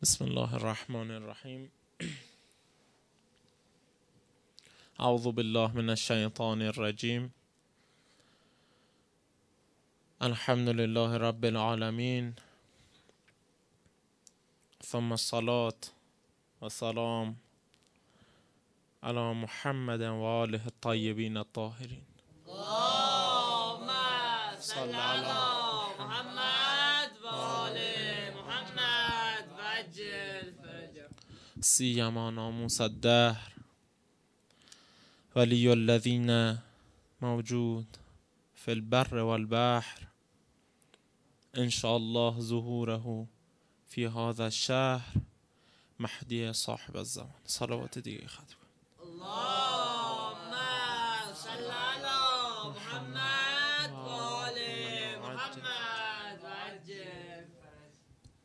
بسم الله الرحمن الرحیم. اعوذ بالله من الشیطان الرجیم. الحمد لله رب العالمین، ثم الصلاة والسلام علی محمد و آله الطیبین الطاهرین. اللهم صل على محمد و آل محمد و عجل فرجه. سیما ناموس الدهر ولی الذین موجود فی البر والبحر ان شاء الله ظهوره فی هذا الشهر مهدی صاحب الزمان. صلوات دیگه ختم کن. اللهم صل على محمد و آل محمد و عجل فرجه.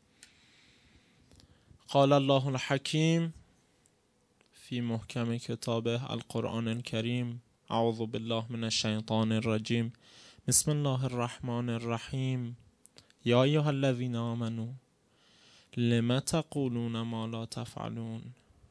قال الله الحکیم فی محکم کتابه القرآن الکریم. اعوذ بالله من الشیطان الرجیم. بسم الله الرحمن الرحیم. یا ایها الذین آمنوا لم تقولون ما لا تفعلون.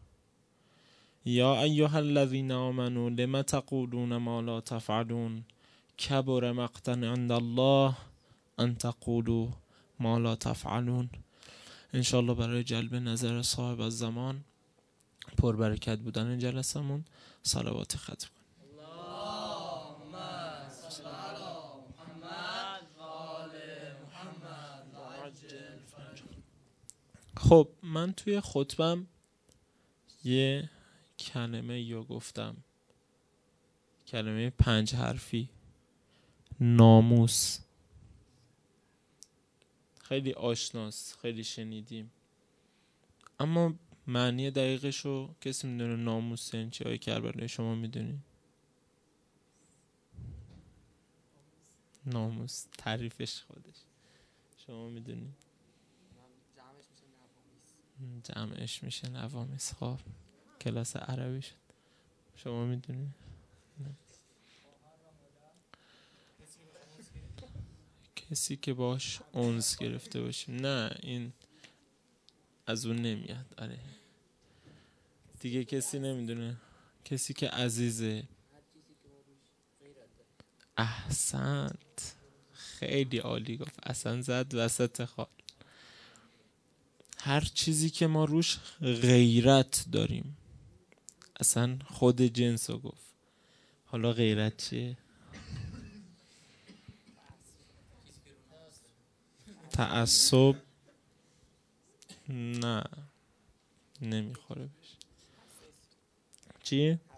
یا ایها الذین آمنوا لم تقولون ما لا تفعلون کبر مقتا عند الله ان تقولوا ما لا تفعلون. انشاءالله برای جلب نظر صاحب الزمان، پربرکت بودن جلسمون، صلوات ختم کن. اللهم صل على محمد و آل محمد و عجل فرجه. خب من توی خطبم یه کلمه یا گفتم، کلمه 5 حرفی، ناموس. خیلی آشناست، خیلی شنیدیم، اما معنی دقیقشو کسی میدونه؟ ناموس یعنی چی؟ آقای کربلایی شما میدونی؟ ناموس تعریفش خودش شما میدونی؟ جمعش میشه نوامیس. خب کلاس عربی شد، شما میدونی؟ کسی که باش انس گرفته باشیم. نه این از اون نمیاد. آره دیگه کسی نمیدونه. کسی که عزیزه. احسنت، خیلی عالی گفت، اصلا زد وسط خال. هر چیزی که ما روش غیرت داریم، اصلا خود جنس رو گفت. حالا غیرت چیه؟ تعصب نه، نمیخوره بهش. چی؟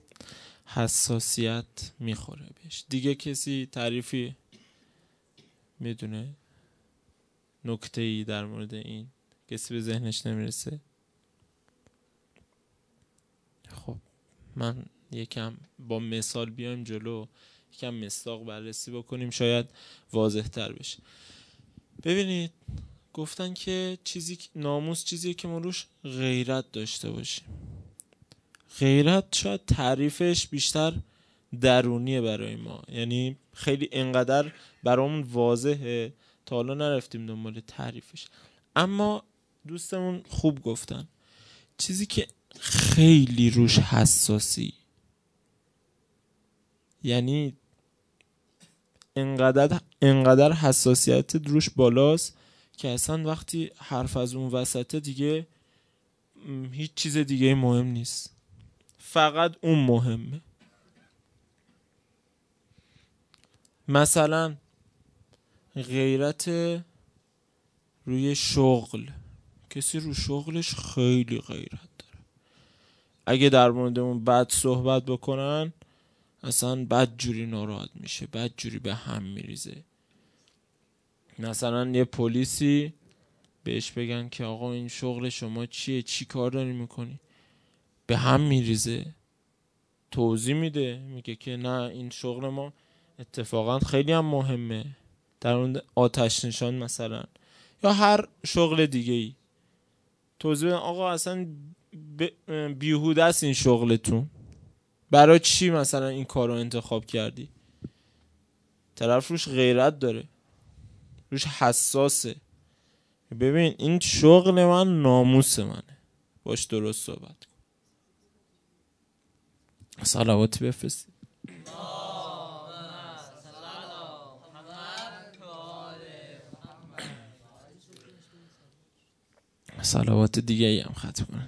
حساسیت میخوره بهش. دیگه کسی تعریفی میدونه؟ نکته ای در مورد این کسی به ذهنش نمیرسه؟ خب من یکم با مثال بیایم جلو، یکم مصداق بررسی بکنیم، شاید واضح تر بشه. ببینید گفتن که ناموس چیزیه که ما روش غیرت داشته باشیم. غیرت شاید تعریفش بیشتر درونیه برای ما، یعنی خیلی انقدر برامون واضحه تا حالا نرفتیم دنبال تعریفش. اما دوستمون خوب گفتن چیزی که خیلی روش حساسی، یعنی انقدر حساسیت روش بالاست که اصلا وقتی حرف از اون وسطه دیگه هیچ چیز دیگه مهم نیست، فقط اون مهمه. مثلا غیرت روی شغل، کسی رو شغلش خیلی غیرت داره. اگه در مورد اون بد صحبت بکنن اصلا بد جوری ناراحت میشه، بد جوری به هم میریزه. مثلا یه پلیسی بهش بگن که آقا این شغل شما چیه، چی کار داری میکنی، به هم میریزه. توضیح میده، میگه که نه این شغل ما اتفاقا خیلی هم مهمه، در اون آتش نشان مثلا، یا هر شغل دیگه ای. توضیح بدن آقا اصلا بیهوده است این شغلتون، برای چی مثلا این کار رو انتخاب کردی؟ طرف روش غیرت داره، روش حساسه، ببین این شغل من، ناموس منه، باش درست صحبت کن. صلواتی بفرستید. صلوات دیگه ای هم ختم کنن.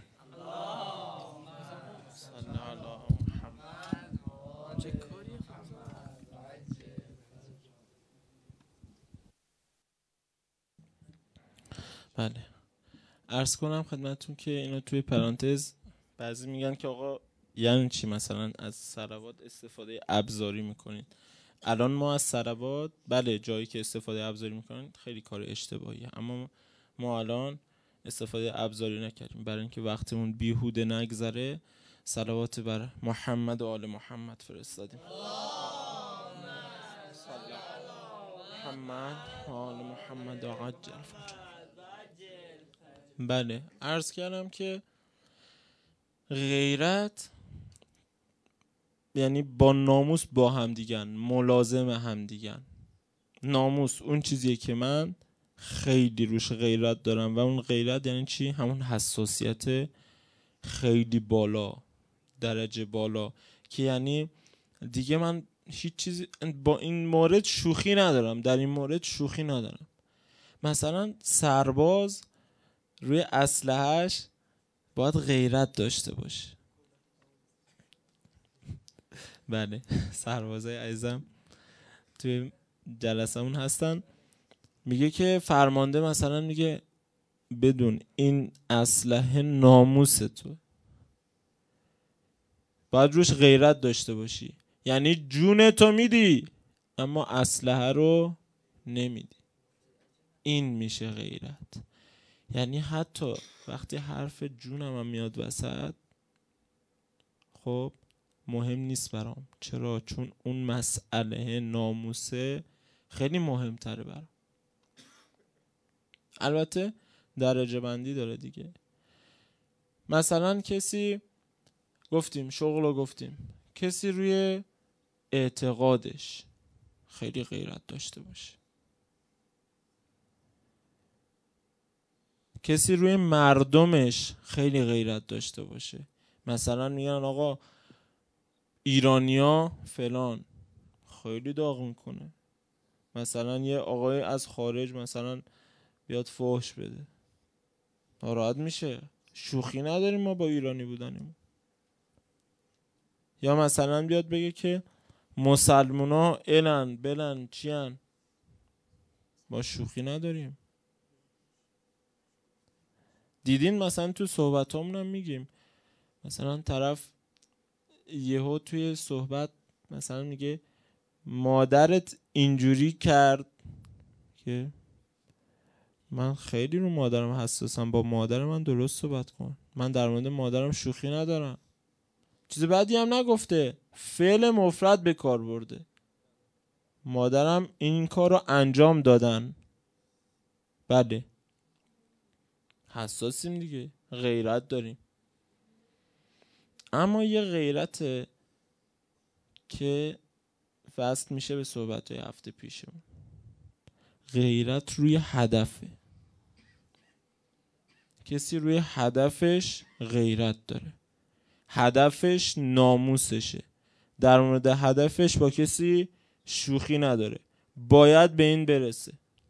بله، عرض کنم خدمتتون که اینو توی پرانتز بعضی میگن که آقا یعنی چی مثلا از صلوات استفاده ابزاری میکنید؟ الان ما از صلوات، بله جایی که استفاده ابزاری میکنن خیلی کار اشتباهیه، اما ما الان استفاده ابزاری نکردیم برای اینکه وقتمون بیهوده نگذره. صلوات بر محمد و آل محمد فرستادیم. محمد و آل محمد عجل فرجهم. بله، عرض کردم که غیرت یعنی با ناموس با هم دیگن، ملازم هم دیگن. ناموس اون چیزیه که من خیلی روش غیرت دارم و اون غیرت یعنی چی؟ همون حساسیت خیلی بالا، درجه بالا، که یعنی دیگه من هیچ چیزی با این مورد شوخی ندارم، در این مورد شوخی ندارم. مثلا سرباز روی اسلحه‌اش باید غیرت داشته باشه. بله، سربازای عزیزم توی جلسمون هستن، میگه که فرمانده مثلا میگه بدون این اسلحه ناموس تو، باید روش غیرت داشته باشی، یعنی جون تو میدی اما اسلحه رو نمیدی. این میشه غیرت. یعنی حتی وقتی حرف جونم هم میاد وسط، خب مهم نیست برام. چرا؟ چون اون مسئله ناموسه خیلی مهمتره برام. البته درجه بندی داره دیگه. مثلا کسی، گفتیم شغل رو گفتیم، کسی روی اعتقادش خیلی غیرت داشته باشه، کسی روی مردمش خیلی غیرت داشته باشه. مثلا میگن آقا ایرانیا فلان، خیلی داغ میکنه. مثلا یه آقای از خارج مثلا بیاد فحش بده، ناراحت میشه. شوخی نداریم ما با ایرانی بودنیم. یا مثلا بیاد بگه که مسلمونا الن بلن چیان، با شوخی نداریم. دیدین مثلا تو صحبت همون هم میگیم، مثلا طرف یهو توی صحبت مثلا میگه مادرت اینجوری کرد، که من خیلی رو مادرم حساسم، با مادر من درست صحبت کن، من در مورد مادرم شوخی ندارم. چیز بعدی هم نگفته، فعل مفرد به کار برده، مادرم این کار رو انجام دادن. بله، حساسیم دیگه، غیرت داریم. اما یه غیرت که وصل میشه به صحبت‌های هفته پیشمون، غیرت روی هدفه. کسی روی هدفش غیرت داره، هدفش ناموسشه، در مورد هدفش با کسی شوخی نداره، باید به این برسه.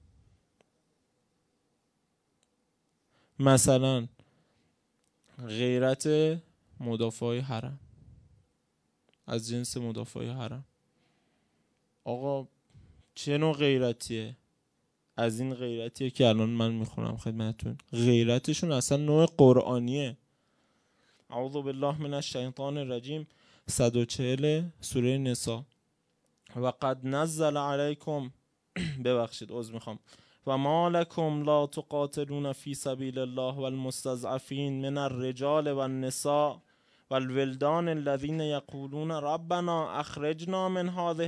مثلا غیرت مدافع حرم، از جنس مدافع حرم. آقا چه نوع غیرتیه؟ از این غیرتیه که الان من میخونم خدمتتون. غیرتشون اصلا نوع قرآنیه. اعوذ بالله من الشیطان الرجیم، 140 سوره نساء. و قد نزل علیکم ببخشید عذر میخوام. و ما لکم لا تقاتلون فی سبیل الله والمستضعفین من الرجال والنساء والولدان الذين يقولون ربنا اخرجنا من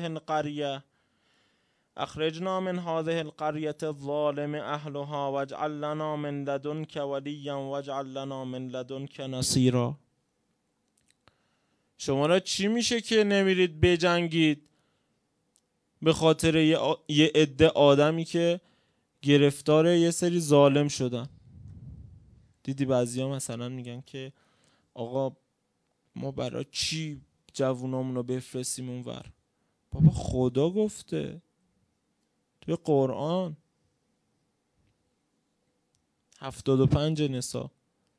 هذه القرية الظالم اهلها واجعل لنا من لدنك وليا واجعل لنا من لدنك نصيرا. شما را چی میشه که نمیرید بجنگید به خاطر یه عده آدمی که گرفتار یه سری ظالم شدن. دیدی بعضیا مثلا میگن که آقا ما برای چی جوونامونو بفرستیم اونور؟ بابا خدا گفته توی قرآن 75 نسا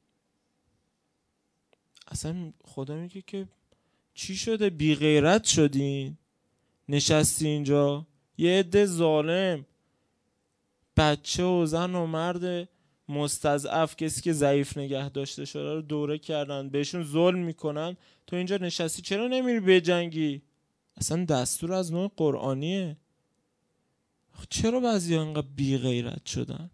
اصلا خدا میگه که چی شده بی غیرت شدین نشستی اینجا یه عده ظالم بچه و زن و مرد مستضعف کسی که ضعیف نگه داشته شده رو دوره کردن بهشون ظلم میکنن تو اینجا نشستی چرا نمیری بجنگی؟ اصلا دستور از نوع قرآنیه. چرا بعضی انقدر بی غیرت شدن؟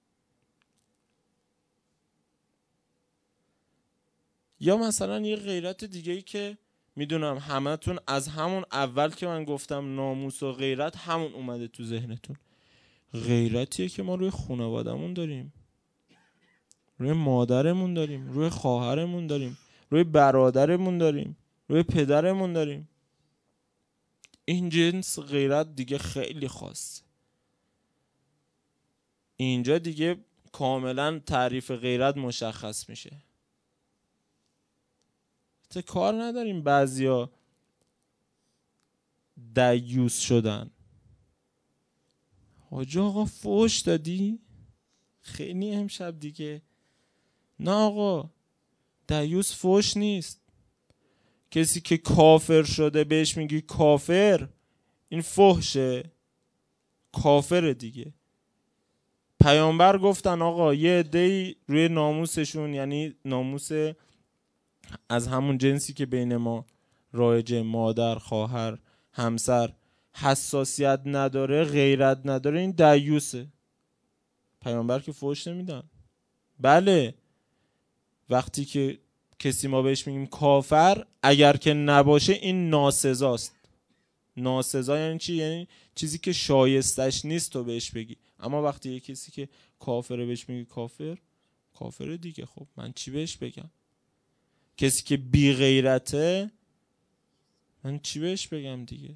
یا مثلا یه غیرت دیگه ای که میدونم همتون از همون اول که من گفتم ناموس و غیرت همون اومده تو ذهنتون. غیرتیه که ما روی خانوادمون داریم، روی مادرمون داریم، روی خواهرمون داریم، روی برادرمون داریم، روی پدرمون داریم. این جنس غیرت دیگه خیلی خاصه. اینجا دیگه کاملا تعریف غیرت مشخص میشه. کار نداریم بعضیا دیوس شدن. حاج آقا فوش دادی؟ خیلی امشب دیگه. نه آقا دیوس فوش نیست. کسی که کافر شده بهش میگی کافر، این فحشه، کافر دیگه. پیامبر گفتن آقا یه عده‌ای روی ناموسشون، یعنی ناموس از همون جنسی که بین ما رایجه، مادر، خواهر، همسر، حساسیت نداره، غیرت نداره، این دیوسه. پیامبر که فحش نمیدن. بله وقتی که کسی ما بهش میگیم کافر، اگر که نباشه این ناسزاست. ناسزا یعنی چی؟ یعنی چیزی که شایستش نیست تو بهش بگی. اما وقتی یه کسی که کافره بهش میگی کافر، کافره دیگه. خب من چی بهش بگم؟ کسی که بی غیرته من چی بهش بگم دیگه؟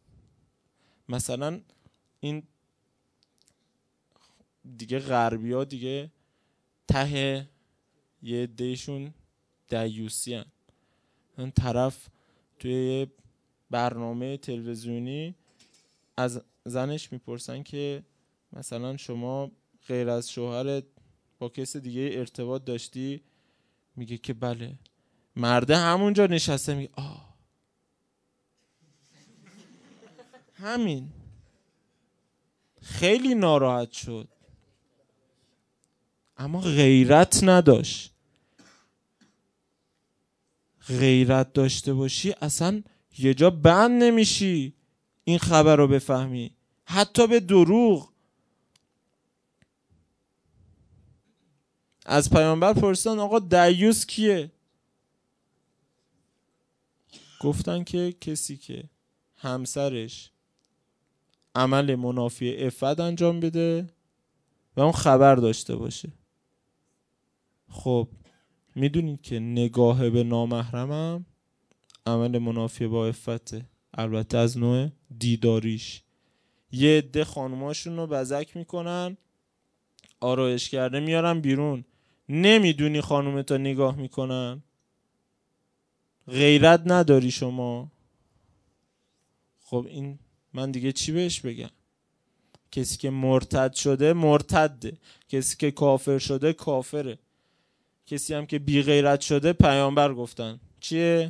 مثلا این دیگه غربی ها دیگه ته یه عده‌شون دیوسی هن. من طرف توی یه برنامه تلویزیونی از زنش میپرسن که مثلا شما غیر از شوهرت با کسی دیگه ارتباط داشتی؟ میگه که بله. مرده همونجا نشسته میگه همین. خیلی ناراحت شد اما غیرت نداشت. غیرت داشته باشی اصلا یه جا بند نمیشی این خبر رو بفهمی، حتی به دروغ. از پیامبر پرسیدن آقا دیوس کیه؟ گفتن که کسی که همسرش عمل منافی عفت انجام بده و اون خبر داشته باشه. خب میدونید که نگاه به نامحرمم عمل منافی با عفته، البته از نوع دیداریش. یه عده خانوماشون رو بزک میکنن، آرایش کرده میارن بیرون، نمیدونی خانومتا نگاه میکنن. غیرت نداری شما. خب این من دیگه چی بهش بگم؟ کسی که مرتد شده مرتده، کسی که کافر شده کافره، کسی هم که بی غیرت شده پیامبر گفتن چیه؟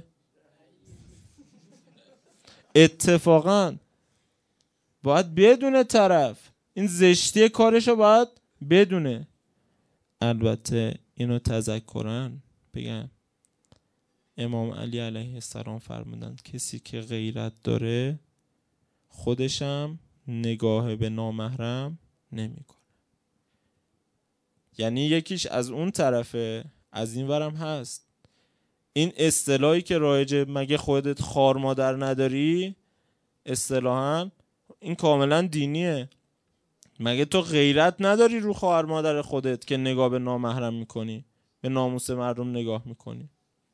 اتفاقا باید بدونه طرف این زشتی کارشو باید بدونه. البته اینو تذکرن بگم امام علی علیه السلام فرمودن کسی که غیرت داره خودشم نگاه به نامحرم نمیکنه. یعنی یکیش از اون طرفه، از این ورم هست. این اصطلاحی که رایجه مگه خودت خار مادر نداری، اصطلاحاً این کاملا دینیه. مگه تو غیرت نداری رو خواهر مادر خودت که نگاه به نامحرم میکنی، به ناموس مردم نگاه میکنی؟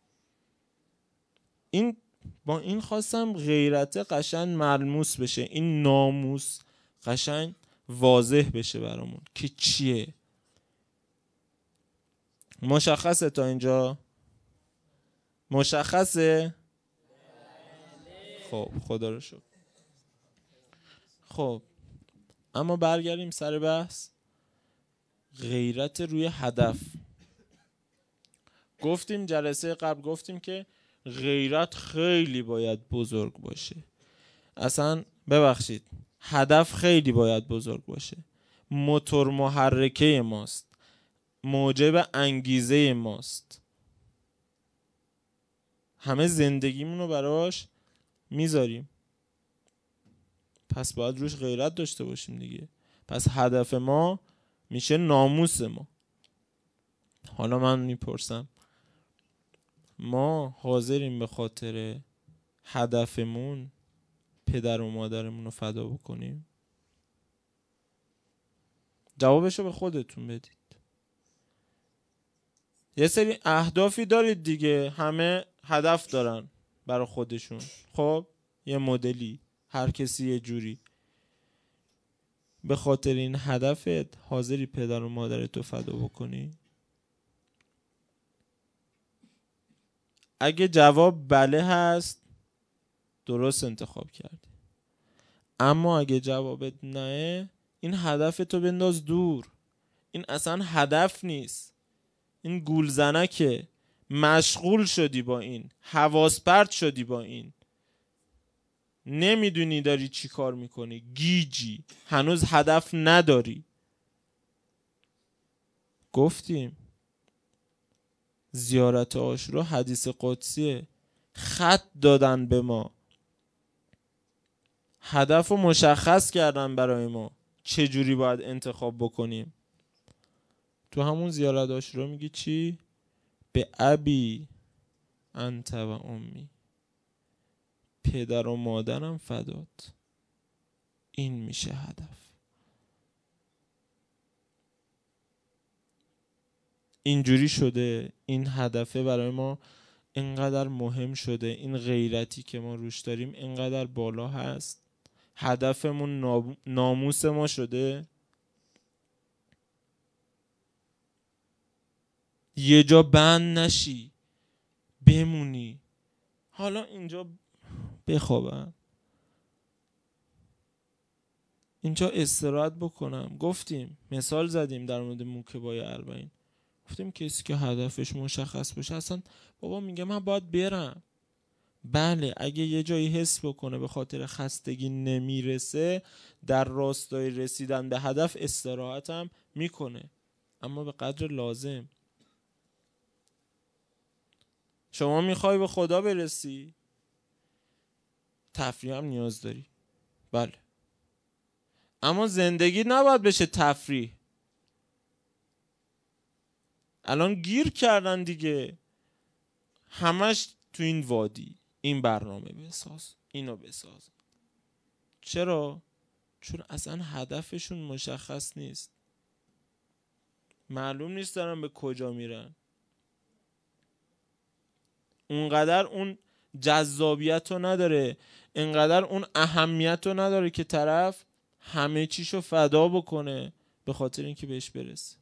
این با این خواستم غیرت قشنگ ملموس بشه، این ناموس قشنگ واضح بشه برامون که چیه. مشخصه تا اینجا؟ مشخصه؟ خب خدا رو شکر. خب اما برگردیم سر بحث. غیرت روی هدف. گفتیم جلسه قبل گفتیم که غیرت خیلی باید بزرگ باشه. اصلا ببخشید، هدف خیلی باید بزرگ باشه. موتور محرکه ماست، موجب انگیزه ماست، همه زندگیمون رو براش میذاریم. پس باید روش غیرت داشته باشیم دیگه. پس هدف ما میشه ناموس ما. حالا من میپرسم ما حاضریم به خاطر هدفمون پدر و مادرمون رو فدا بکنیم؟ جوابشو به خودتون بدید. یه سری اهدافی دارید دیگه، همه هدف دارن برای خودشون. خب یه مدلی، هر کسی یه جوری. به خاطر این هدفت حاضری پدر و مادرتو فدا بکنی؟ اگه جواب بله هست درست انتخاب کردی. اما اگه جوابت نه، این هدفتو بنداز دور. این اصلا هدف نیست، این گولزنکه. مشغول شدی با این، حواس پرت شدی با این، نمیدونی داری چی کار میکنی، گیجی، هنوز هدف نداری. گفتیم زیارت عاشورا حدیث قدسیه، خط دادن به ما، هدف رو مشخص کردن برای ما چجوری باید انتخاب بکنیم. تو همون زیارت عاشورا میگی چی؟ به ابی انت و امی، پدر و مادرم فدات. این میشه هدف. اینجوری شده این هدفه برای ما اینقدر مهم شده، این غیرتی که ما روش داریم اینقدر بالا هست، هدفمون ناموس ما شده. یه جا بند نشی بمونی، حالا اینجا بخوابم، اینجا استراحت بکنم. گفتیم مثال زدیم در مورد موکبای اربعین، گفتیم کسی که هدفش مشخص باشه اصلا بابا میگه من باید برم. بله اگه یه جایی حس بکنه به خاطر خستگی نمیرسه، در راستای رسیدن به هدف استراحتم میکنه، اما به قدر لازم. شما میخوای به خدا برسی، تفریح هم نیاز داری، بله، اما زندگی نباید بشه تفریح. الان گیر کردن دیگه، همش تو این وادی، این برنامه بساز، اینو بساز. چرا؟ چون اصلا هدفشون مشخص نیست، معلوم نیست دارن به کجا میرن. اونقدر اون جذابیت رو نداره، انقدر اون اهمیت رو نداره که طرف همه چیشو فدا بکنه به خاطر اینکه بهش برسه.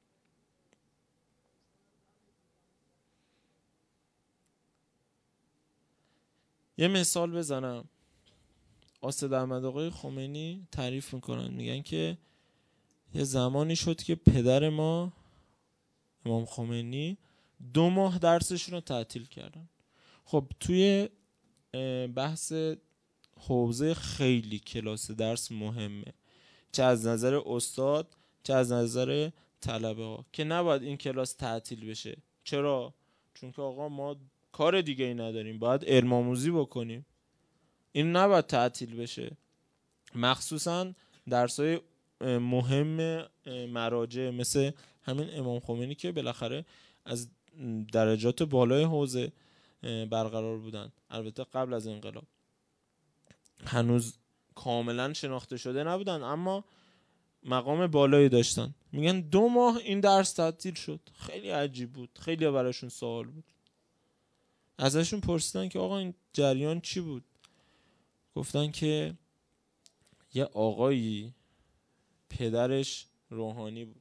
یه مثال بزنم. آسد احمد آقای خمینی تعریف میکنن، میگن که یه زمانی شد که پدر ما امام خمینی 2 ماه درسشون رو تعطیل کردن. خب توی بحث حوزه خیلی کلاس درس مهمه، چه از نظر استاد چه از نظر طلبه ها، که نباید این کلاس تعطیل بشه. چرا؟ چون که آقا ما کار دیگه ای نداریم، باید علم آموزی بکنیم، این نباید تعطیل بشه. مخصوصا درسای مهم مراجع مثل همین امام خمینی که بالاخره از درجات بالای حوزه برقرار بودن، البته قبل از انقلاب هنوز کاملا شناخته شده نبودن اما مقام بالایی داشتن. میگن 2 ماه این درس تعطیل شد. خیلی عجیب بود، خیلی براشون سوال بود. ازشون پرسیدن که آقا این جریان چی بود؟ گفتن که یه آقایی پدرش روحانی بود،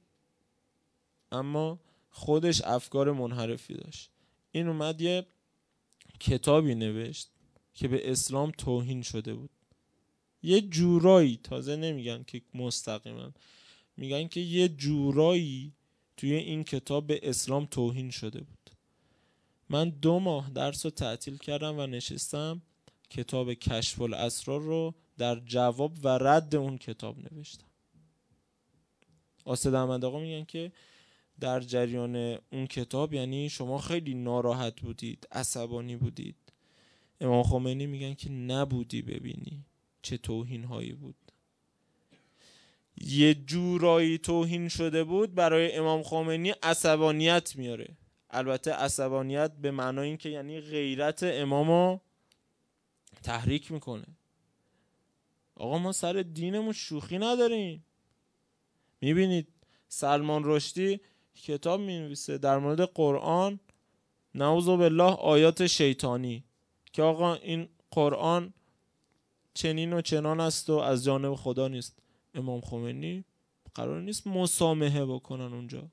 اما خودش افکار منحرفی داشت. این اومد یه کتابی نوشت که به اسلام توهین شده بود. یه جورایی، تازه نمیگن که مستقیما، میگن که یه جورایی توی این کتاب به اسلام توهین شده بود. من 2 ماه درس رو تعطیل کردم و نشستم کتاب کشف الاسرار رو در جواب و رد اون کتاب نوشتم. آسد احمد آقا میگن که در جریان اون کتاب یعنی شما خیلی ناراحت بودید، عصبانی بودید. امام خمینی میگن که نبودی ببینی چه توهین هایی بود. یه جورایی توهین شده بود برای امام خمینی عصبانیت میاره. البته عصبانیت به معنای این که یعنی غیرت امامو تحریک میکنه. آقا ما سر دینمون شوخی نداریم. میبینید سلمان رشدی کتاب مینویسه در مورد قرآن، نعوذ بالله آیات شیطانی، که آقا این قرآن چنین و چنان است و از جانب خدا نیست. امام خمینی قرار نیست مسامحه بکنن اونجا.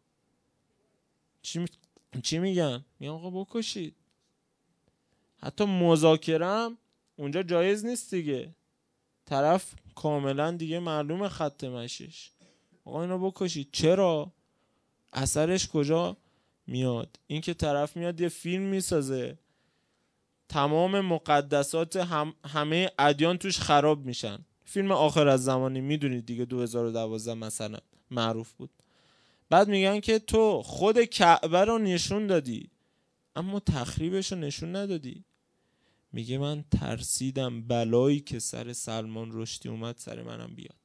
چی میگن؟ میگن آقا بکشید. حتی مذاکره هم اونجا جایز نیست دیگه. طرف کاملا دیگه معلومه خط مشیش. آقا اینو بکشید. چرا؟ اثرش کجا میاد؟ این که طرف میاد یه فیلم میسازه، تمام مقدسات همه ادیان توش خراب میشن. فیلم آخر از زمانی میدونید دیگه، 2012 مثلا معروف بود. بعد میگن که تو خود کعبه رو نشون دادی اما تخریبش رو نشون ندادی. میگه من ترسیدم بلایی که سر سلمان رشدی اومد سر منم بیاد.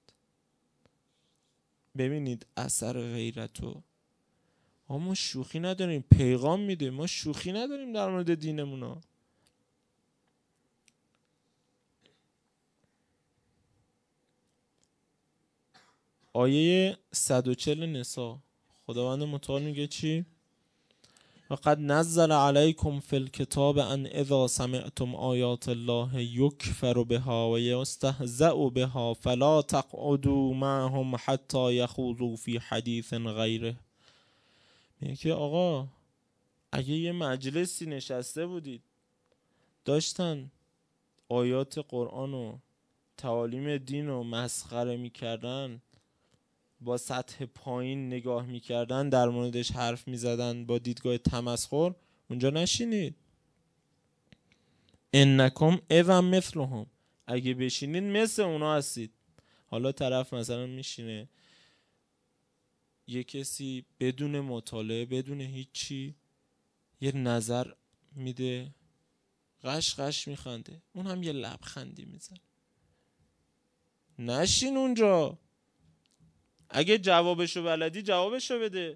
ببینید اثر غیرتو. ما شوخی نداریم، پیغام میده، ما شوخی نداریم در مورد دینمونا. آیه 140 نساء خداوند متعال میگه چی؟ وقد نزل علیکم فی الکتاب ان اذا سمعتم آیات الله یکفر بها و یستهزأ بها فلا تقعدوا معهم حتی یخوضوا فی حدیث غیره. میگه که آقا اگه یه مجلسی نشسته بودید داشتن آیات قرآن و تعالیم دین رو مسخره میکردن، با سطح پایین نگاه میکردن، در موردش حرف میزدن با دیدگاه تمسخر، اونجا نشینید. انکم اذا مثلهم، اگه بشینید مثل اونا هستید. حالا طرف مثلا میشینه یه کسی بدون مطالعه بدون هیچی یه نظر میده، قش قش میخنده، اون هم یه لبخندی میزنه. نشین اونجا. اگه جوابشو بلدی جوابشو بده.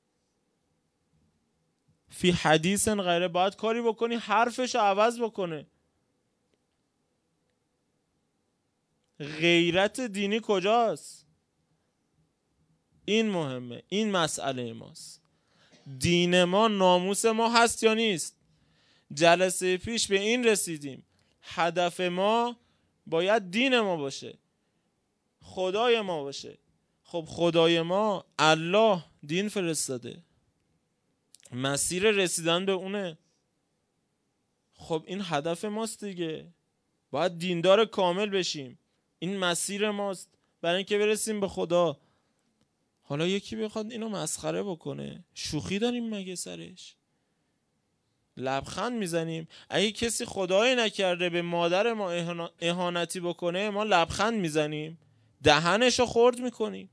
فی حدیث غیره، باید کاری بکنی حرفشو عوض بکنه. غیرت دینی کجاست؟ این مهمه، این مسئله ماست. دین ما ناموس ما هست یا نیست؟ جلسه پیش به این رسیدیم هدف ما باید دین ما باشه، خدای ما باشه. خب خدای ما الله دین فرستاده، مسیر رسیدن به اونه. خب این هدف ماست دیگه، باید دیندار کامل بشیم، این مسیر ماست برای اینکه برسیم به خدا. حالا یکی بخواد اینو مسخره بکنه، شوخی داریم مگه سرش؟ لبخند میزنیم. اگه کسی خدای نکرده به مادر ما اهانتی بکنه، ما لبخند میزنیم، دهنشو خرد میکنیم.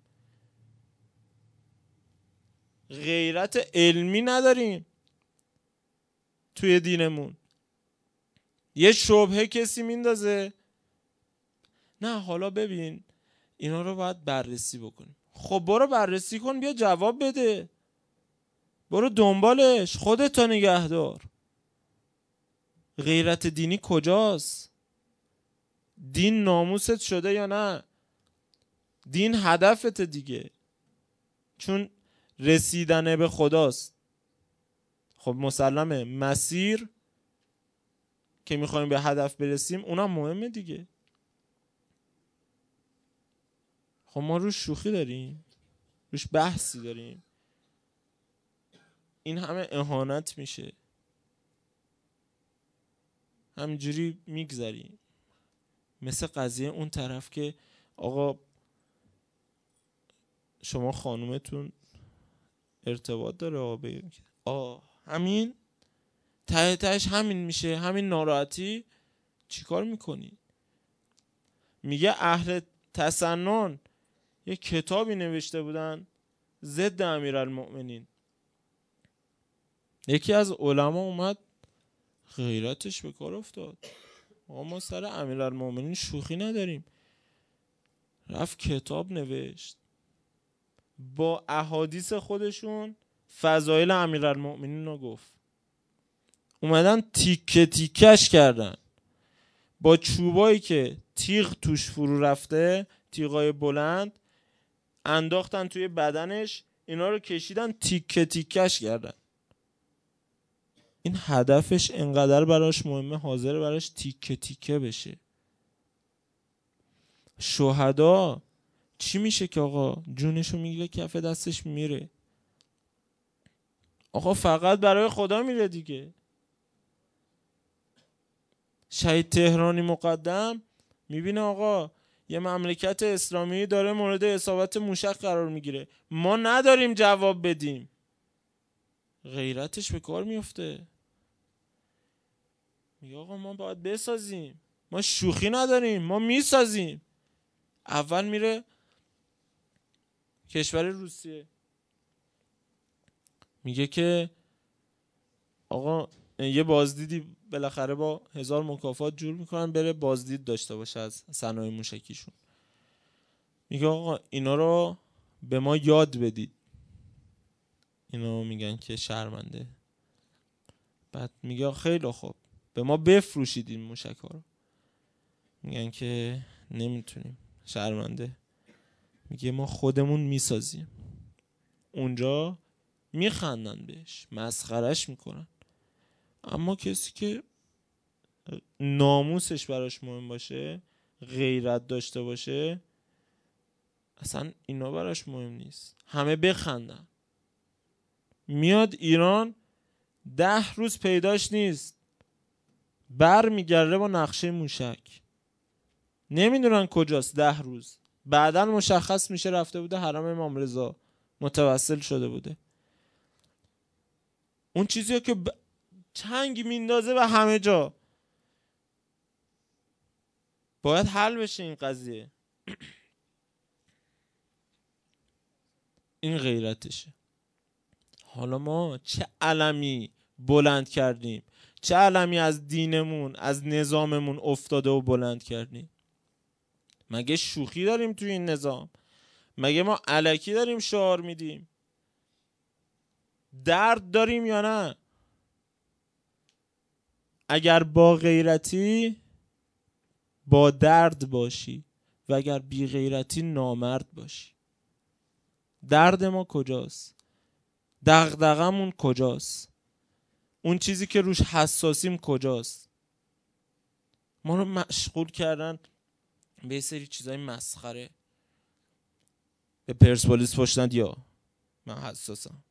غیرت علمی نداریم توی دینمون. یه شبهه کسی میندازه، نه حالا ببین اینا رو باید بررسی بکنیم. خب برو بررسی کن، بیا جواب بده، برو دنبالش، خودتو نگهدار. غیرت دینی کجاست؟ دین ناموست شده یا نه؟ دین هدفت دیگه، چون رسیدن به خداست. خب مسلمه مسیر که میخوایم به هدف برسیم اونم مهمه دیگه. خب ما روش شوخی داریم؟ روش بحثی داریم؟ این همه اهانت میشه، همینجوری میگذریم. مثل قضیه اون طرف که آقا شما خانومتون ارتباط داره، آقا بگیم همین ته تهش همین میشه، همین ناراحتی. چیکار میکنی؟ میگه اهل تسنن یه کتابی نوشته بودن ضد امیرالمؤمنین. یکی از علما اومد غیرتش به کار افتاد، ما سر امیرالمؤمنین شوخی نداریم. رفت کتاب نوشت با احادیث خودشون فضایل امیرالمؤمنین رو گفت. اومدن تیکه تیکش کردن با چوبایی که تیغ توش فرو رفته، تیغای بلند، انداختن توی بدنش، اینا رو کشیدن تیکه تیکش کردن. این هدفش انقدر براش مهمه حاضر براش تیکه تیکه بشه. شهدا چی میشه که آقا جونشو میگیره کف دستش میره؟ آقا فقط برای خدا میره دیگه. شهید تهرانی مقدم میبینه آقا یه مملکت اسلامی داره مورد اصابت موشک قرار میگیره، ما نداریم جواب بدیم، غیرتش به کار میفته. میگه آقا ما باید بسازیم، ما شوخی نداریم، ما میسازیم. اول میره کشور روسیه، میگه که آقا یه بازدیدی بالاخره با 1000 مکافات جور میکنن بره بازدید داشته باشه از صنایع موشکیشون. میگه آقا اینا رو به ما یاد بدید. اینا میگن که شرمنده. بعد میگه خیلی خوب به ما بفروشید این موشک ها رو. میگن که نمیتونیم، شرمنده. میگه ما خودمون میسازیم. اونجا میخندن بهش، مسخرش میکنن. اما کسی که ناموسش براش مهم باشه، غیرت داشته باشه، اصلا اینا براش مهم نیست، همه بخندن. میاد ایران 10 روز پیداش نیست، بر میگرده با نقشه موشک، نمیدونن کجاست. 10 روز بعدن مشخص میشه رفته بوده حرم امام رضا، متوسل شده بوده. اون چیزی که چنگ میندازه به همه جا. باید حل بشه این قضیه. این غیرتشه. حالا ما چه علمی بلند کردیم، چه علمی از دینمون، از نظاممون افتاده و بلند کردیم؟ مگه شوخی داریم توی این نظام؟ مگه ما الکی داریم شعار میدیم؟ درد داریم یا نه؟ اگر با غیرتی با درد باشی و اگر بی غیرتی نامرد باشی. درد ما کجاست؟ دغدغمون کجاست؟ اون چیزی که روش حساسیم کجاست؟ ما رو مشغول کردن به سری چیزای مسخره. به پرسپولیس پشتند یا من حساسم،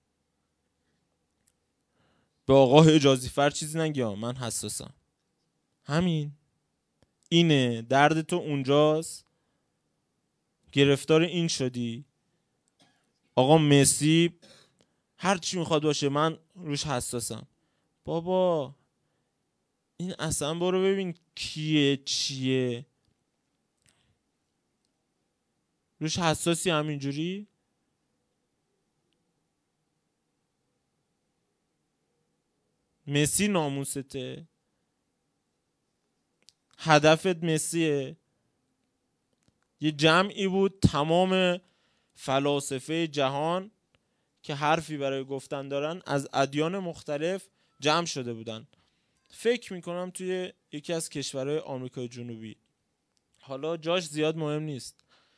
به آقا حجازی فر چیزی نگیا من حساسم. همین اینه درد تو، اونجاست. گرفتار این شدی آقا مسی هر چی میخواد باشه من روش حساسم. بابا این اصلا برو ببین کیه چیه، روش حساسی همینجوری؟ مسی ناموسته، هدفت مسیه. یه جمعی بود تمام فلاسفه جهان که حرفی برای گفتن دارن از ادیان مختلف جمع شده بودن. فکر میکنم توی یکی از کشورهای آمریکای جنوبی، حالا جاش زیاد مهم نیست.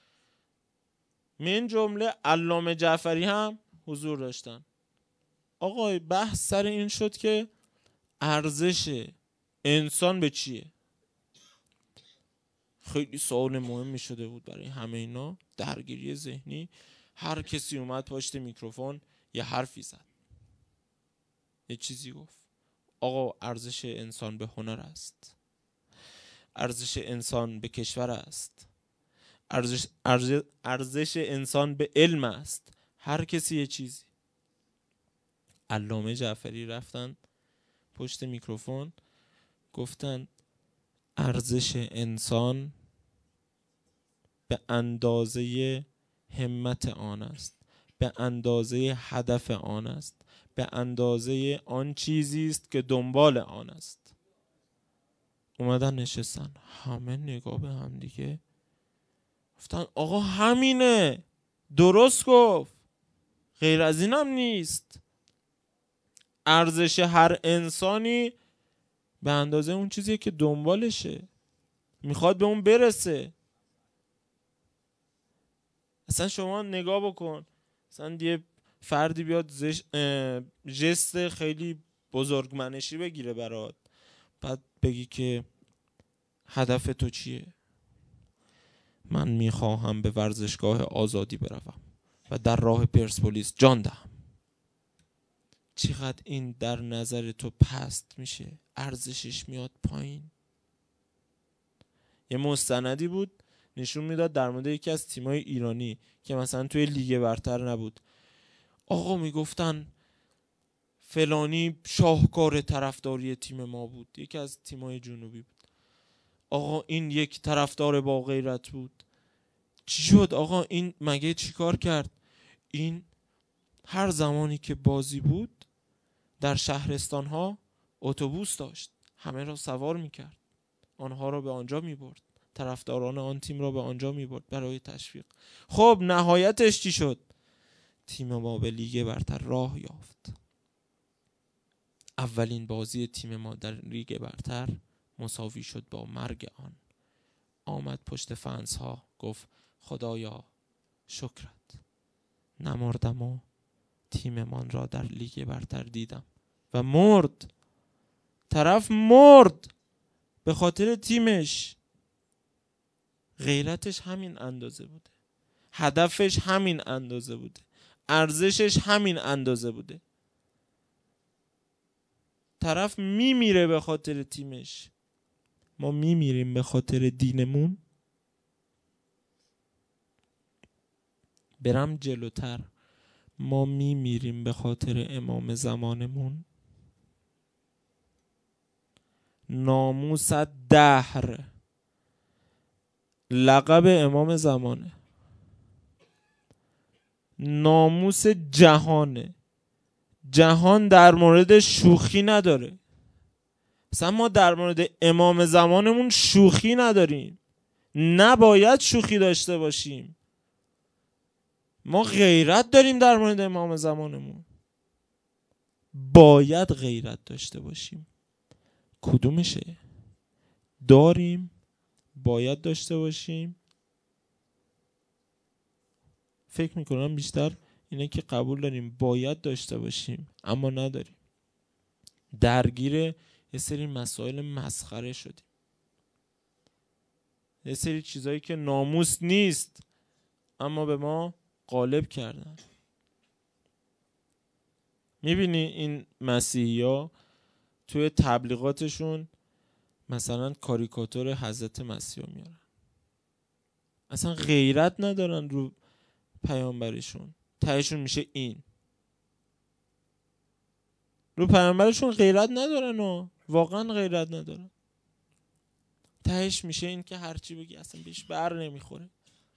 من جمله علامه جعفری هم حضور داشتن. آقای بحث سر این شد که ارزش انسان به چیه؟ خیلی سوال مهمی شده بود برای همه اینا، درگیری ذهنی. هر کسی اومد پشت میکروفون یه حرفی زد، یه چیزی گفت. آقا ارزش انسان به هنر است، ارزش انسان به کشور است، ارزش انسان به علم است. هر کسی یه چیزی. علامه جعفری رفتن پشت میکروفون گفتن ارزش انسان به اندازه همت آن است، به اندازه هدف آن است، به اندازه آن چیزی است که دنبال آن است. اومدن نشستن، همه نگاه به هم دیگه، گفتن آقا همینه، درست گفت، غیر از این هم نیست. ارزش هر انسانی به اندازه اون چیزیه که دنبالشه، میخواد به اون برسه. اصلا شما نگاه بکن، اصلا یه فردی بیاد ژست خیلی بزرگمنشی بگیره برات، بعد بگی که هدف تو چیه؟ من میخواهم به ورزشگاه آزادی بروم و در راه پرسپولیس جان دهم. چقدر این در نظر تو پست میشه، ارزشش میاد پایین. یه مستندی بود نشون میداد در مورد یکی از تیمای ایرانی که مثلا توی لیگ برتر نبود. آقا میگفتن فلانی شاهکار طرفداری تیم ما بود، یکی از تیمای جنوبی بود. آقا این یک طرفدار با غیرت بود. چی شد آقا؟ این مگه چی کار کرد؟ این هر زمانی که بازی بود در شهرستان ها اتوبوس داشت، همه را سوار میکرد، آنها را به آنجا میبرد، طرفداران آن تیم را به آنجا میبرد برای تشویق. خب نهایتش چی شد؟ تیم ما به لیگ برتر راه یافت. اولین بازی تیم ما در لیگ برتر مساوی شد با مرگ آن. آمد پشت فنس ها گفت خدایا شکرت، نمردم و تیممان را در لیگ برتر دیدم. و مرد، طرف مرد به خاطر تیمش. غیرتش همین اندازه بوده، هدفش همین اندازه بوده، ارزشش همین اندازه بوده. طرف میمیره به خاطر تیمش، ما میمیریم به خاطر دینمون. برم جلوتر، ما میمیریم به خاطر امام زمانمون. ناموس دهر لقب امام زمانه، ناموس جهانه. جهان در مورد شوخی نداره. اصلا ما در مورد امام زمانمون شوخی نداریم، نباید شوخی داشته باشیم. ما غیرت داریم در مورد امام زمانمون، باید غیرت داشته باشیم. کدومشه؟ داریم، باید داشته باشیم. فکر میکنم بیشتر اینه که قبول داریم باید داشته باشیم اما نداریم. درگیر یه سری مسائل مسخره شدیم، یه سری چیزایی که ناموس نیست اما به ما غالب کردن. میبینی این مسیحی‌ها توی تبلیغاتشون مثلا کاریکاتور حضرت مسیح رو میارن، اصلا غیرت ندارن رو پیامبرشون. تهشون میشه این، رو پیامبرشون غیرت ندارن و واقعا غیرت ندارن. تهش میشه این که هرچی بگی اصلا بهش بر نمیخوره.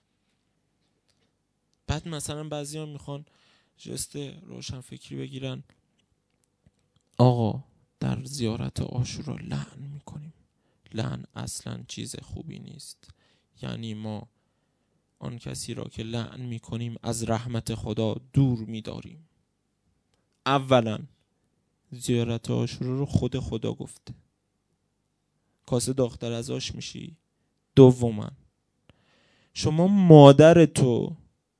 بعد مثلا بعضی ها میخوان جست روشن فکری بگیرن، آقا در زیارت عاشورا لعن میکنیم. لعن اصلا چیز خوبی نیست. یعنی ما آن کسی را که لعن میکنیم از رحمت خدا دور میداریم. اولا زیارت عاشورا رو خود خدا گفته، کاسه داغ‌تر از آش میشی. دوما شما مادر تو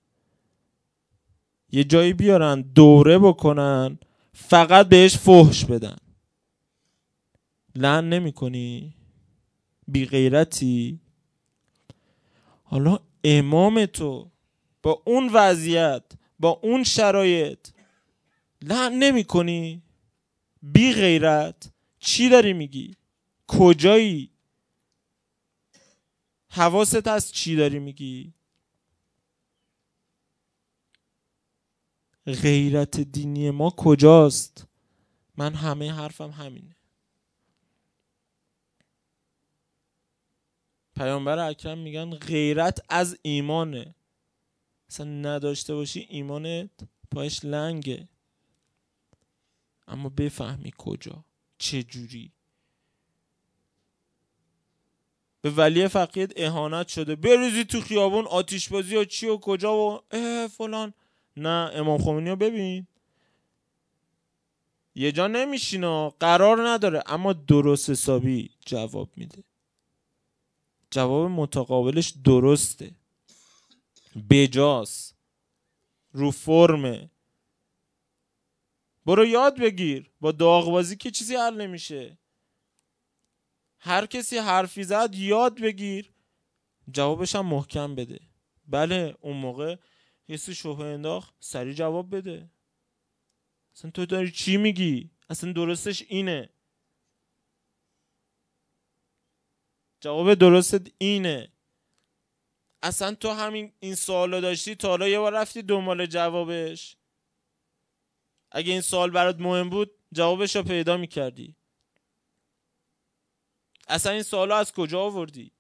یه جایی بیارن دوره بکنن فقط بهش فحش بدن، لعن نمی کنی؟ بی غیرتی؟ حالا امام تو با اون وضعیت، با اون شرایط لعن نمی کنی؟ بی غیرت. چی داری میگی؟ کجایی؟ حواست از چی داری میگی؟ غیرت دینی ما کجاست؟ من همه حرفم همینه. پیامبر اکرم میگن غیرت از ایمانه. اصلا نداشته باشی ایمانت پایش لنگه. اما بفهمی کجا، چه جوری. به ولی فقید اهانت شده، بریزی تو خیابون آتیش بازی و چی و کجا و فلان. نه، امام خمینی رو ببین، یه جا نمیشینه، قرار نداره، اما درست حسابی جواب میده. جواب متقابلش درسته، بجاست، رو فرمه. برو یاد بگیر. با داغبازی که چیزی حل نمیشه. هر کسی حرفی زد یاد بگیر، جوابش هم محکم بده. بله اون موقع کسی شبهه انداخت، سریع جواب بده. اصلا تو داری چی میگی؟ اصلا درستش اینه، جواب درست اینه. اصلا تو همین این سوالو داشتی تا حالا یه بار رفتی دنبال جوابش؟ اگه این سوال برات مهم بود جوابش رو پیدا میکردی. اصلا این سوالو از کجا آوردی؟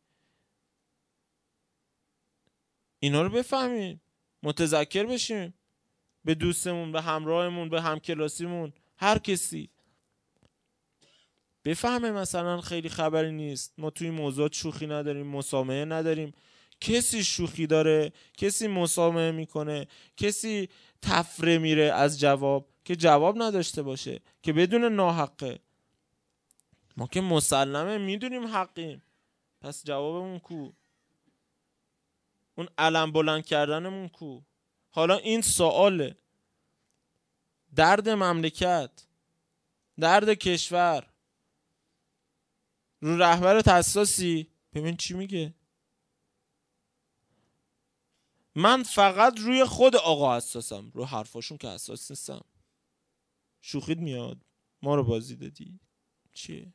اینا رو بفهمیم، متذکر بشیم. به دوستمون، به همراهمون، به همکلاسیمون، هر کسی بفهمه مثلا خیلی خبری نیست، ما توی موضوعات شوخی نداریم، مسامحه نداریم. کسی شوخی داره، کسی مسامحه میکنه، کسی تفره میره از جواب که جواب نداشته باشه، که بدون ناحقه. ما که مسلمه میدونیم حقیم، پس جوابمون کو؟ اون علم بلند کردنمون کو؟ حالا این سواله. درد مملکت، درد کشور، رو رهبرت حساسی؟ ببین چی میگه. من فقط روی خود آقا حساسم، رو حرفاشون که حساس نیستم. شوخید میاد، ما رو بازی دادی چیه؟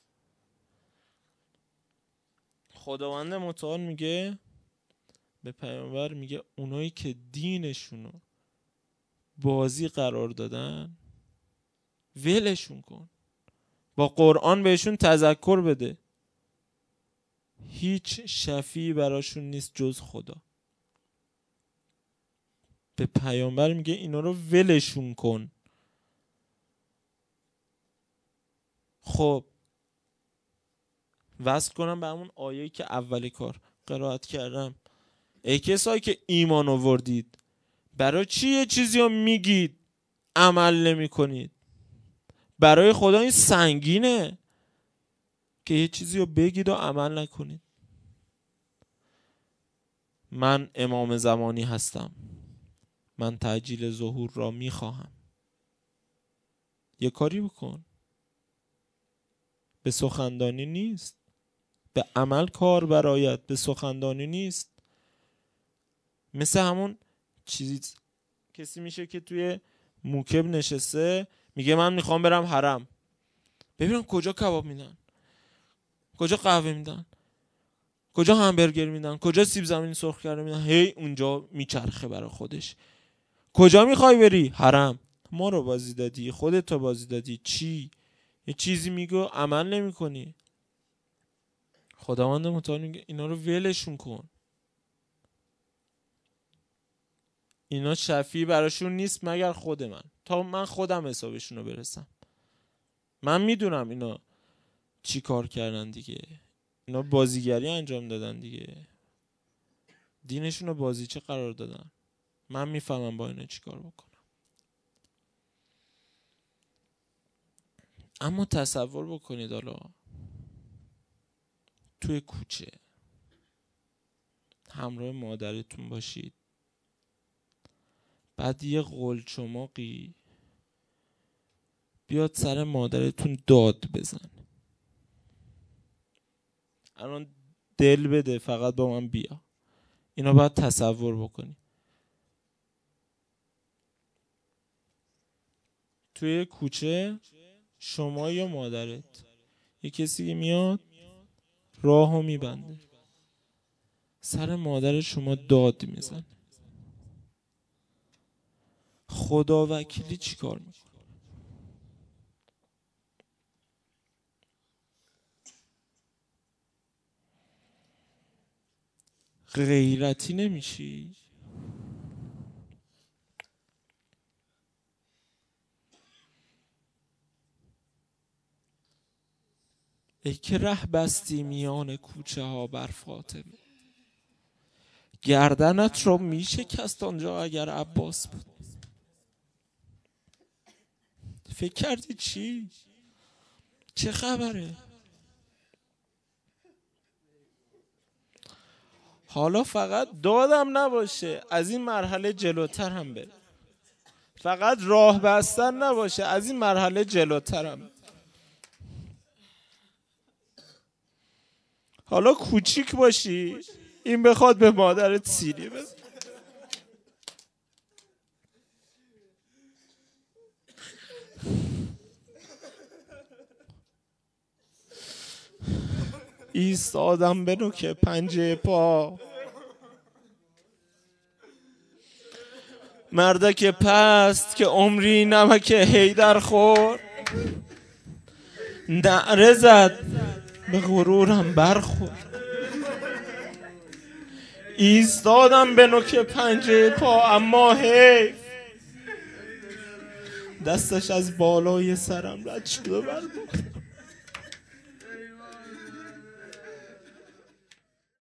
خداوند متعال میگه به پیامبر، میگه اونایی که دینشونو بازی قرار دادن ولشون کن، با قرآن بهشون تذکر بده. هیچ شفیعی براشون نیست جز خدا. به پیامبر میگه اینا رو ولشون کن. خب وصل کنم به همون آیه‌ای که اولی کار قرائت کردم. ای کسایی که ایمان آوردید، برای چی یه چیزی رو میگید عمل نمی کنید؟ برای خدا این سنگینه که یه چیزی رو بگید و عمل نکنید. من امام زمانی هستم، من تعجیل ظهور را میخواهم. یه کاری بکن. به سخندانی نیست، به عمل کار برایت، به سخندانی نیست. مثل همون چیزی کسی میشه که توی موکب نشسته میگه من میخوام برم حرم. ببینم کجا کباب میدن، کجا قهوه میدن، کجا همبرگر میدن، کجا سیب زمینی سرخ کرده میدن. هی اونجا میچرخه برای خودش. کجا میخوای بری؟ حرم. ما رو بازی دادی، خودت رو بازی دادی. چی؟ یه چیزی میگو عمل نمی کنی. خداوند متعال میگه اینا رو ولشون کن. اینا شفیعی براشون نیست مگر خود من، تا من خودم حسابشون رو برسم. من میدونم اینا چی کار کردن دیگه. اینا بازیگری انجام دادن دیگه، دینشون رو بازیچه قرار دادن. من میفهمم با اینا چی کار بکنم. اما تصور بکنید حالا توی کوچه همراه مادرتون باشید، بعد یه قلچماقی بیاد سر مادرتون داد بزن. الان دل بده فقط با من بیا. اینا باید تصور بکنی. توی کوچه شما یا مادرت یه کسی که میاد راهو میبنده، سر مادر شما داد میزن، خدا وکیلی چی کار میکنه؟ غیرتی نمیشی؟ ای که ره بستی میان کوچه ها بر فاطمه، گردنت رو میشکست آنجا اگر عباس بود. فکر کردی چی؟ چه خبره؟ حالا فقط دادم نباشه، از این مرحله جلوتر هم بره. فقط راه بستن نباشه، از این مرحله جلوتر هم. حالا کوچیک باشی، این بخواد به مادرت سیلی بزن. ایستادم به نوک پنجه پا، مردک پست که عمری نمک حیدر خور، نعره زد به غرورم برخورد. ایستادم به نوک پنجه پا، اما حیف دستش از بالای سرم رد شد و برداشت.